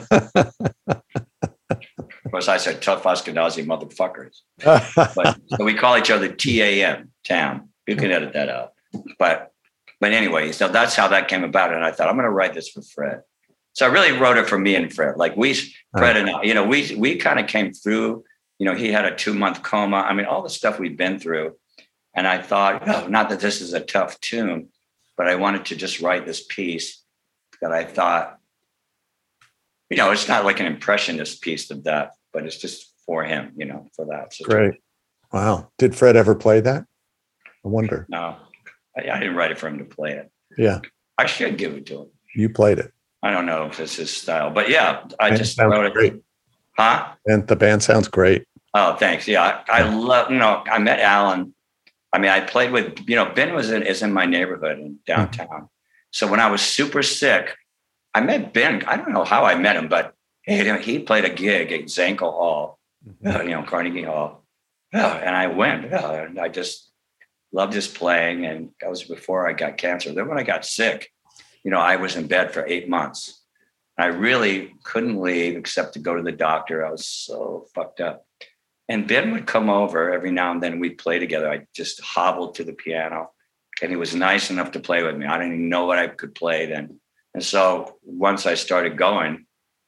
Of course, I said tough Ashkenazi motherfuckers. But so we call each other T A M, Tam. You can edit that out. But but anyway, so that's how that came about. And I thought, I'm going to write this for Fred. So I really wrote it for me and Fred. Like we, Fred and I, you know, we we kind of came through. You know, he had a two month coma. I mean, all the stuff we'd been through. And I thought, oh, not that this is a tough tune, but I wanted to just write this piece that I thought, you know, it's not like an impressionist piece of that, but it's just for him, you know, for that. So great. Wow. Did Fred ever play that? I wonder. No, I, I didn't write it for him to play it. Yeah. I should give it to him. You played it. I don't know if it's his style, but yeah, I Band just sounds wrote it. great. Huh? And the band sounds great. Oh, thanks. Yeah. I, I love, you know, I met Alan. I mean, I played with, you know, Ben was in, is in my neighborhood in downtown. Mm-hmm. So when I was super sick, I met Ben. I don't know how I met him, but he, he played a gig at Zankel Hall, mm-hmm. uh, you know, Carnegie Hall. Yeah, and I went, yeah, and I just loved his playing. And that was before I got cancer. Then when I got sick, you know, I was in bed for eight months. I really couldn't leave except to go to the doctor. I was so fucked up. And Ben would come over every now and then. We'd play together. I just hobbled to the piano, and he was nice enough to play with me. I didn't even know what I could play then. And so once I started going,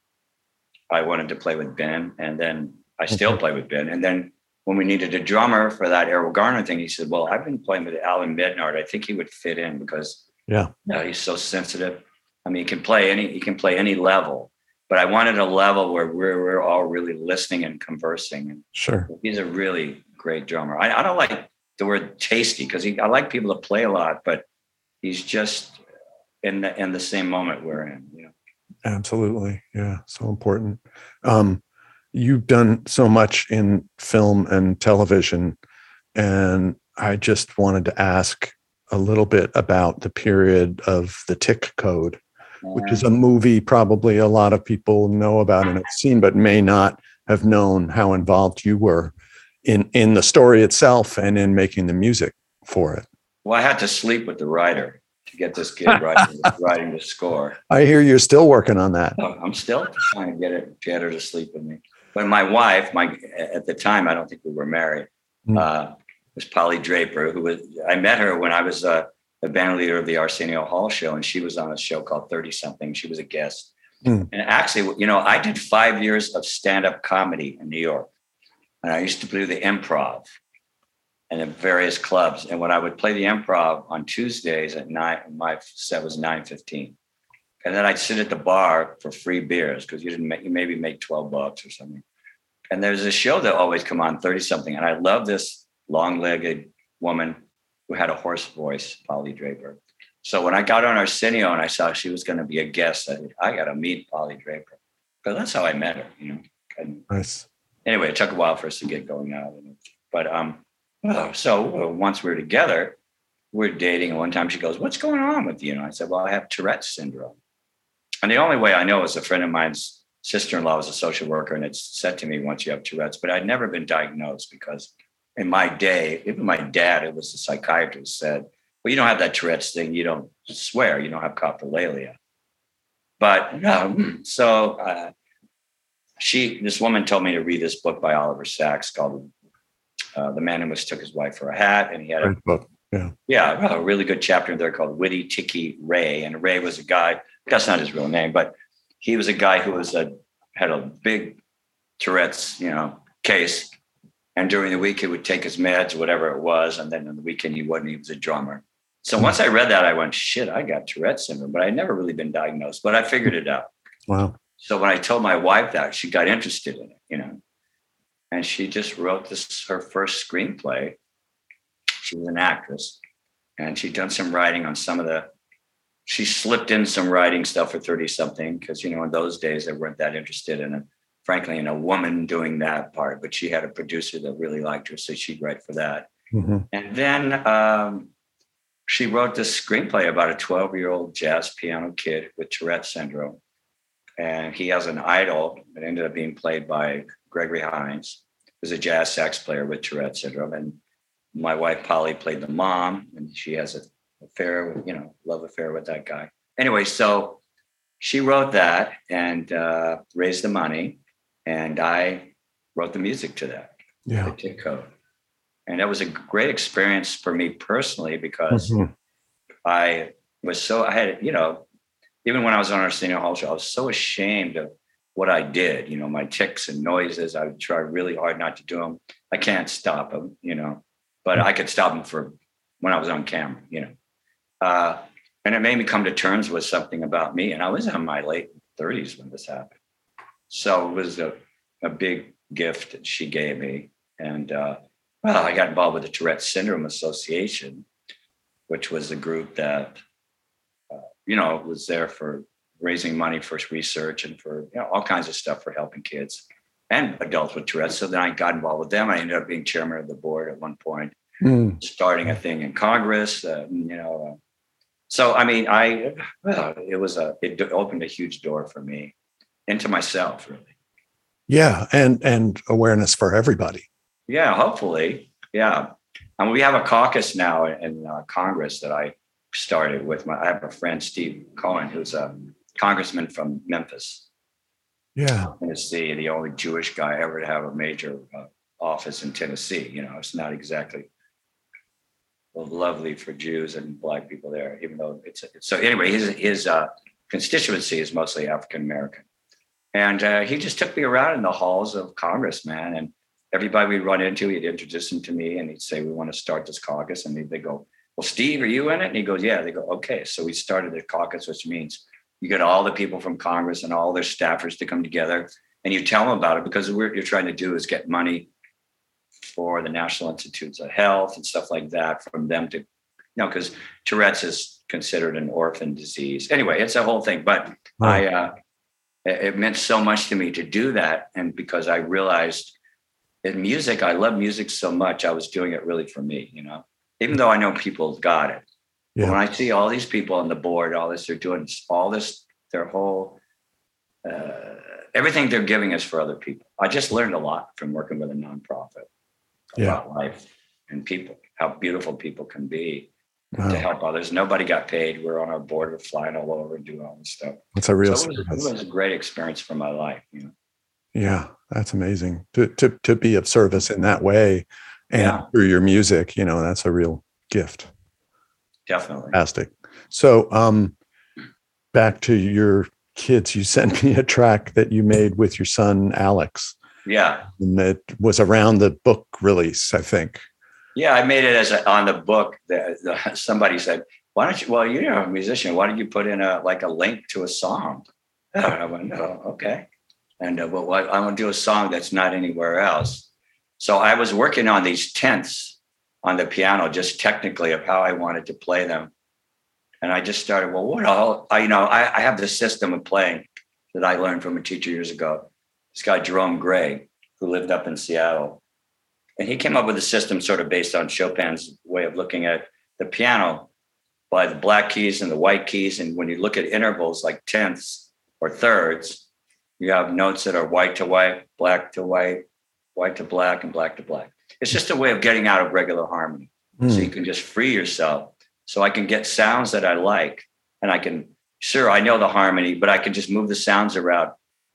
I wanted to play with Ben, and then I still play with Ben. And then when we needed a drummer for that Errol Garner thing, he said, well, I've been playing with Alan Midnard. I think he would fit in because yeah, you know, he's so sensitive. I mean, he can play any, he can play any level, but I wanted a level where we're, we're all really listening and conversing. And sure. He's a really great drummer. I, I don't like the word tasty because I like people to play a lot, but he's just in the, in the same moment we're in, you know? Absolutely. Yeah. So important. Um, you've done so much in film and television, and I just wanted to ask a little bit about the period of The Tick Code, which is a movie probably a lot of people know about and have seen, but may not have known how involved you were in, in the story itself and in making the music for it. Well, I had to sleep with the writer to get this kid writing, writing the score. I hear you're still working on that. Oh, I'm still trying to get it, get her to sleep with me. But my wife, my at the time, I don't think we were married, mm. uh, was Polly Draper, who was, I met her when I was uh, the band leader of the Arsenio Hall show, and she was on a show called thirty something. She was a guest. Mm. And actually, you know, I did five years of stand-up comedy in New York. And I used to do the Improv and in various clubs. And when I would play the Improv on Tuesdays at nine, my set was nine fifteen. And then I'd sit at the bar for free beers because you didn't make, you maybe make twelve bucks or something. And there's a show that always come on, thirty something. And I love this long-legged woman who had a hoarse voice, Polly Draper. So when I got on Arsenio and I saw she was going to be a guest, I said, I got to meet Polly Draper. Because that's how I met her, you know. And nice. Anyway, it took a while for us to get going out. But um, oh, so once we were together, we we're dating. And one time she goes, what's going on with you? And I said, well, I have Tourette's syndrome. And the only way I know is a friend of mine's sister-in-law was a social worker, and it's said to me, once you have Tourette's, but I'd never been diagnosed because in my day, even my dad, it was a psychiatrist, said, well, you don't have that Tourette's thing. You don't swear. You don't have coprolalia. But no, so uh, she, this woman told me to read this book by Oliver Sacks called uh, The Man Who Mistook His Wife for a Hat. And he had a Great book. Yeah. Yeah, a really good chapter in there called Witty Ticky Ray. And Ray was a guy, that's not his real name, but he was a guy who was a, had a big Tourette's, you know, case. And during the week, he would take his meds, whatever it was. And then on the weekend, he wasn't. He was a drummer. So once I read that, I went, shit, I got Tourette's syndrome, but I'd never really been diagnosed, but I figured it out. Wow. So when I told my wife that, she got interested in it, you know, and she just wrote this, her first screenplay. She was an actress, and she'd done some writing on some of the, she slipped in some writing stuff for thirty something. Cause you know, in those days, they weren't that interested in a, frankly, in a woman doing that part, but she had a producer that really liked her. So she'd write for that. Mm-hmm. And then um, she wrote this screenplay about a twelve year old jazz piano kid with Tourette's syndrome. and he has an idol that ended up being played by Gregory Hines, who's a jazz sax player with Tourette syndrome. And my wife, Polly, played the mom, and she has an affair with, you know, love affair with that guy. Anyway, so she wrote that and uh, raised the money, and I wrote the music to that, yeah. the Tick Code. And that was a great experience for me personally, because mm-hmm. I was so, I had, you know, even when I was on Arsenio Hall show, I was so ashamed of what I did, you know, my tics and noises. I would try really hard not to do them. I can't stop them, you know, but I could stop them for when I was on camera, you know. Uh, and it made me come to terms with something about me. And I was in my late thirties when this happened. So it was a, a big gift that she gave me. And, uh, well, I got involved with the Tourette Syndrome Association, which was a group that, uh, you know, was there for raising money for research and for, you know, all kinds of stuff for helping kids and adults with Tourette's. So then I got involved with them. I ended up being chairman of the board at one point, mm. starting a thing in Congress, uh, you know. Uh, so, I mean, I, well, it was a, it opened a huge door for me into myself, really. Yeah. And, and awareness for everybody. Yeah, hopefully. Yeah. And we have a caucus now in uh, Congress that I started with my, I have a friend, Steve Cohen, who's a congressman from Memphis. Yeah. Tennessee, the only Jewish guy ever to have a major uh, office in Tennessee. You know, it's not exactly lovely for Jews and Black people there, even though it's, it's so anyway, his, his uh, constituency is mostly African-American. And uh, he just took me around in the halls of Congress, man. And everybody we'd run into, he'd introduce him to me and he'd say, we want to start this caucus. And they go, well, Steve, are you in it? And he goes, yeah. They go, okay. So we started the caucus, which means you get all the people from Congress and all their staffers to come together and you tell them about it, because what you're trying to do is get money for the National Institutes of Health and stuff like that from them to, you know, because Tourette's is considered an orphan disease. Anyway, it's a whole thing. But wow. I, uh, it meant so much to me to do that. And because I realized in music, I love music so much, I was doing it really for me, you know, even though I know people got it. Yeah. When I see all these people on the board, all this, they're doing all this, their whole, uh, everything they're giving is for other people. I just learned a lot from working with a nonprofit about yeah. life and people, how beautiful people can be wow. to help others. Nobody got paid. We're on our board, we're flying all over and doing all this stuff. That's a real so it, was, it was a great experience for my life, you know. Yeah, that's amazing to to to be of service in that way, and yeah. through your music, you know, that's a real gift. Definitely. Fantastic. So, um, back to your kids, you sent me a track that you made with your son, Alex. Yeah. And it was around the book release, I think. Yeah, I made it as a, on the book. The, the, somebody said, why don't you, well, you're a musician. Why don't you put in a, like a link to a song? And I went, oh, okay. And uh, well, I want to do a song that's not anywhere else. So I was working on these tenths on the piano, just technically of how I wanted to play them. And I just started, well, what all, I, you know, I, I have this system of playing that I learned from a teacher years ago. This guy, Jerome Gray, who lived up in Seattle. And he came up with a system sort of based on Chopin's way of looking at the piano by the black keys and the white keys. And when you look at intervals like tenths or thirds, you have notes that are white to white, black to white, white to black, and black to black. It's just a way of getting out of regular harmony. Mm. So you can just free yourself. So I can get sounds that I like, and I can, sure, I know the harmony, but I can just move the sounds around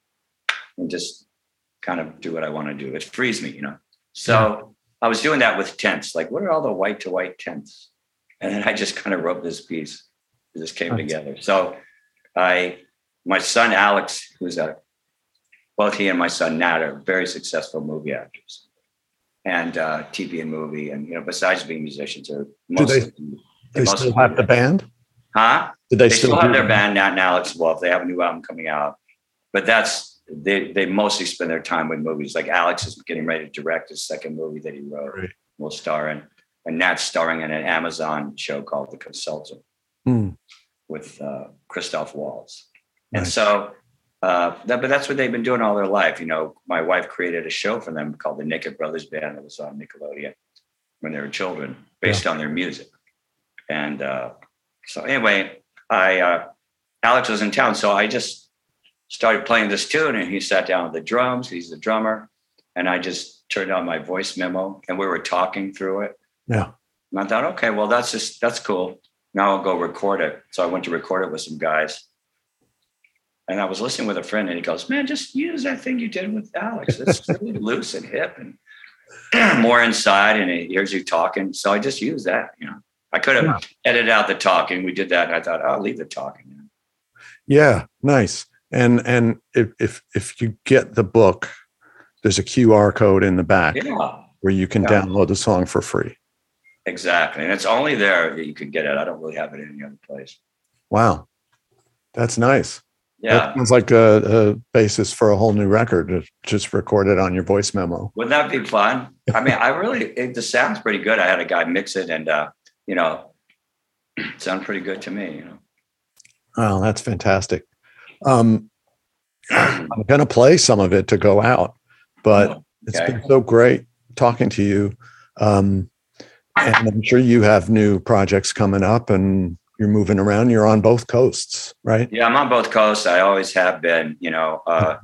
and just kind of do what I want to do. It frees me, you know? So yeah. I was doing that with tenths, like what are all the white to white tenths? And then I just kind of wrote this piece. It just came nice. together. So I, my son, Alex, who's a, both he and my son, Nat, are very successful movie actors and uh, T V and movie. And, you know, besides being musicians, are mostly, do they, they, they still have the band? Huh? Did they, they still, still have do their band, Nat and Alex Wolf. They have a new album coming out. But that's, they they mostly spend their time with movies. Like Alex is getting ready to direct his second movie that he wrote. Right. Will star in. And Nat's starring in an Amazon show called The Consultant mm. with uh, Christoph Waltz. Nice. And so, uh, that, but that's what they've been doing all their life. You know, my wife created a show for them called the Naked Brothers Band that was on Nickelodeon when they were children, based yeah. on their music. And uh, so anyway, I uh, Alex was in town, so I just started playing this tune, and he sat down with the drums. He's the drummer. And I just turned on my voice memo, and we were talking through it. Yeah. And I thought, okay, well, that's just, that's cool. Now I'll go record it. So I went to record it with some guys. And I was listening with a friend, and he goes, man, just use that thing you did with Alex. It's really loose and hip and more inside, and it hears you talking. So I just used that, you know. I could have yeah. edited out the talking. We did that, and I thought, I'll leave the talking. Yeah, nice. And and if if if you get the book, there's a Q R code in the back yeah. where you can yeah. download the song for free. Exactly. And it's only there that you can get it. I don't really have it in any other place. Wow. That's nice. Yeah. That sounds like a, a basis for a whole new record to just record it on your voice memo. Wouldn't that be fun? I mean, I really, it, the sound's pretty good. I had a guy mix it, and, uh, you know, it sounded pretty good to me, you know. Oh, that's fantastic. Um, I'm going to play some of it to go out, but okay. It's been so great talking to you. Um, and I'm sure you have new projects coming up, and you're moving around. You're on both coasts, right? Yeah, I'm on both coasts. I always have been, you know, uh,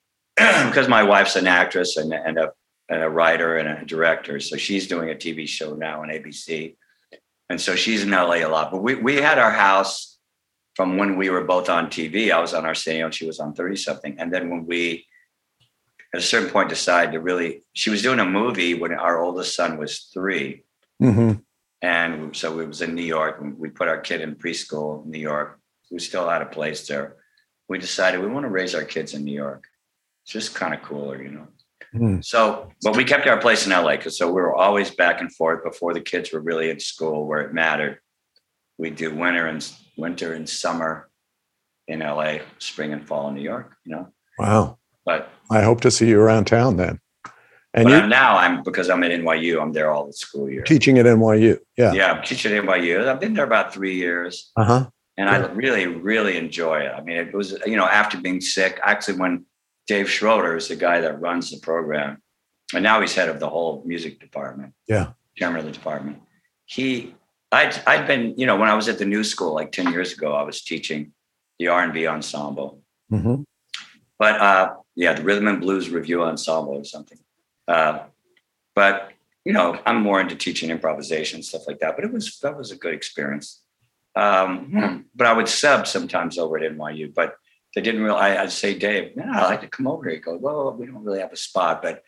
because my wife's an actress and, and, a, and a writer and a director. So she's doing a T V show now on A B C. And so she's in L A a lot. But we, we had our house from when we were both on T V. I was on Arsenio and she was on thirty something. And then when we, at a certain point, decided to really, she was doing a movie when our oldest son was three. Mm-hmm. And so it was in New York. We put our kid in preschool in New York. We still had a place there. We decided we want to raise our kids in New York. It's just kind of cooler, you know. Mm. So, but we kept our place in L A because so we were always back and forth before the kids were really in school where it mattered. We do winter and winter and summer in L A, spring and fall in New York, you know. Wow. But I hope to see you around town then. And but you, I'm now I'm because I'm at N Y U. I'm there all the school year. Teaching at N Y U. Yeah. Yeah, I'm teaching at N Y U. I've been there about three years. Uh-huh. And yeah. I really, really enjoy it. I mean, it was, you know, after being sick, actually when Dave Schroeder is the guy that runs the program, and now he's head of the whole music department. Yeah. Chairman of the department. He, I'd, I'd been, you know, when I was at the New School, like ten years ago, I was teaching the R and B ensemble. Mm-hmm. But uh, yeah, the Rhythm and Blues Review Ensemble or something. Uh, but, you know, I'm more into teaching improvisation, stuff like that. But it was, that was a good experience. Um, but I would sub sometimes over at N Y U, but they didn't really, I, I'd say, Dave, yeah, I'd like to come over here. He goes, well, we don't really have a spot. But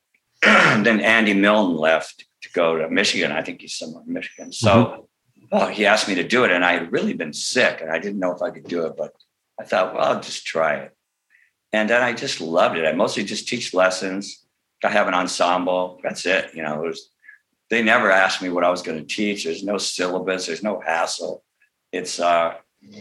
then Andy Milne left to go to Michigan. I think he's somewhere in Michigan. So mm-hmm. oh, he asked me to do it. And I had really been sick and I didn't know if I could do it, but I thought, well, I'll just try it. And then I just loved it. I mostly just teach lessons. I have an ensemble. That's it. You know, it was, they never asked me what I was going to teach. There's no syllabus. There's no hassle. It's, uh,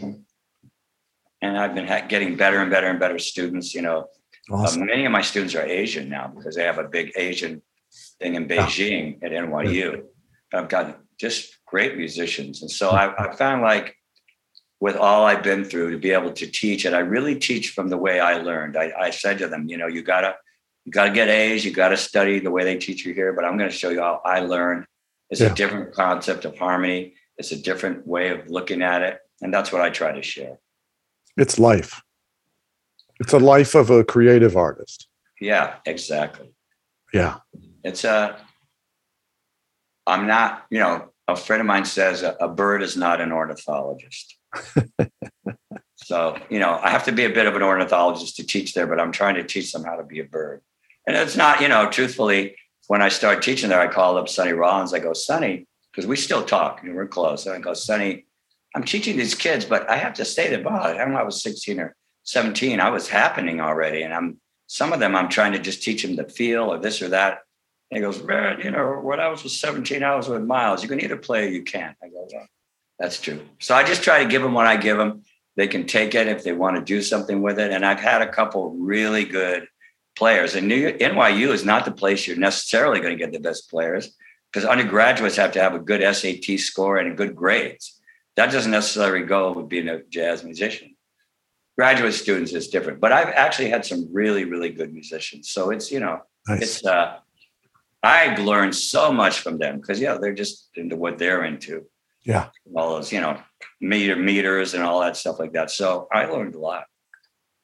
and I've been ha- getting better and better and better students. You know, awesome. uh, many of my students are Asian now because they have a big Asian thing in Beijing at N Y U. I've got just great musicians. And so I, I found like with all I've been through to be able to teach, and I really teach from the way I learned. I, I said to them, you know, you gotta, you gotta get A's, you gotta study the way they teach you here, but I'm going to show you how I learned. It's yeah. a different concept of harmony. It's a different way of looking at it. And that's what I try to share. It's life. It's a life of a creative artist. Yeah, exactly. Yeah. It's a, I'm not, you know, a friend of mine says a, a bird is not an ornithologist. So, you know, I have to be a bit of an ornithologist to teach there, but I'm trying to teach them how to be a bird. And it's not, you know, truthfully, when I started teaching there, I called up Sonny Rollins. I go, Sonny, because we still talk, you know, we're close. And I go, Sonny, I'm teaching these kids, but I have to say that, wow, I don't know, I was sixteen or seventeen. I was happening already. And I'm, some of them, I'm trying to just teach them the feel or this or that. And he goes, man, you know, when I was with seventeen, I was with Miles. You can either play or you can't. I go, well, that's true. So I just try to give them what I give them. They can take it if they want to do something with it. And I've had a couple really good players. And New N Y U is not the place you're necessarily going to get the best players because undergraduates have to have a good S A T score and good grades. That doesn't necessarily go with being a jazz musician. Graduate students is different, but I've actually had some really, really good musicians. So it's, you know, nice. it's, uh, I've learned so much from them because, yeah, they're just into what they're into. Yeah. All those, you know, meter meters and all that stuff like that. So I learned a lot.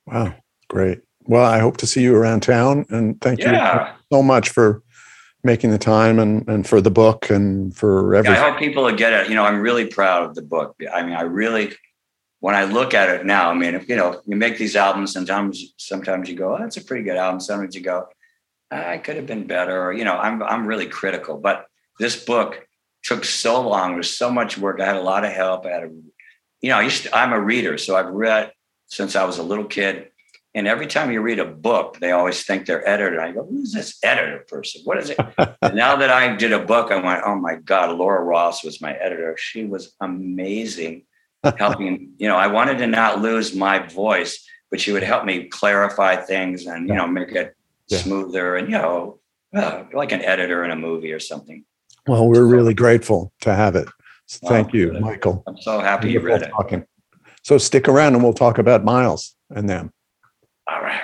Wow. Great. Well, I hope to see you around town, and thank Yeah. you so much for making the time and, and for the book and for everything. Yeah, I hope people will get it. You know, I'm really proud of the book. I mean, I really, when I look at it now, I mean, if, you know, you make these albums, sometimes, sometimes you go, oh, that's a pretty good album. Sometimes you go, I could have been better. Or, you know, I'm, I'm really critical, but this book took so long. There's so much work. I had a lot of help. I had a, you know, I used to, I'm a reader. So I've read since I was a little kid. And every time you read a book, they always think they're editor. I go, who's this editor person? What is it? And now that I did a book, I went, oh my God, Laura Ross was my editor. She was amazing, helping, you know, I wanted to not lose my voice, but she would help me clarify things and, you know, make it yeah. smoother and, you know, uh, like an editor in a movie or something. Well, we're really grateful to have it. So thank oh, you, good. Michael. I'm so happy you read it. Talking. So stick around and we'll talk about Miles and them. All right.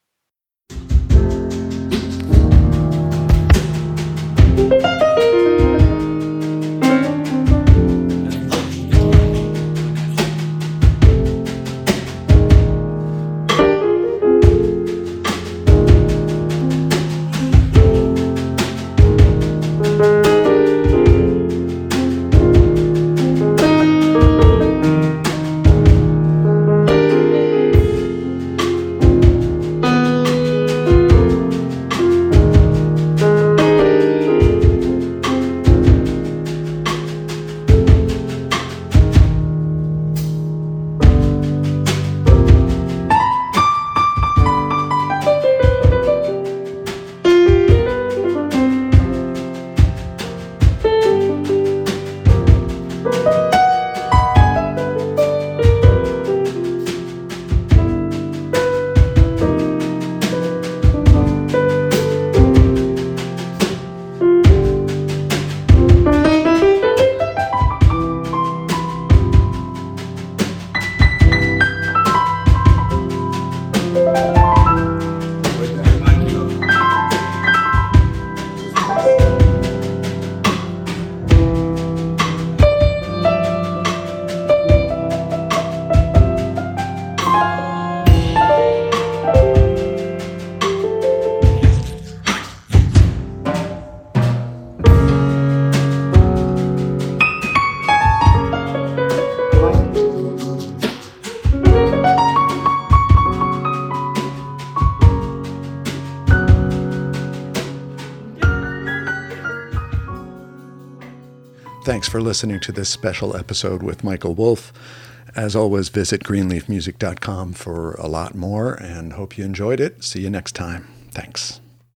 Thanks for listening to this special episode with Michael Wolff. As always, visit greenleaf music dot com for a lot more, and hope you enjoyed it. See you next time. Thanks.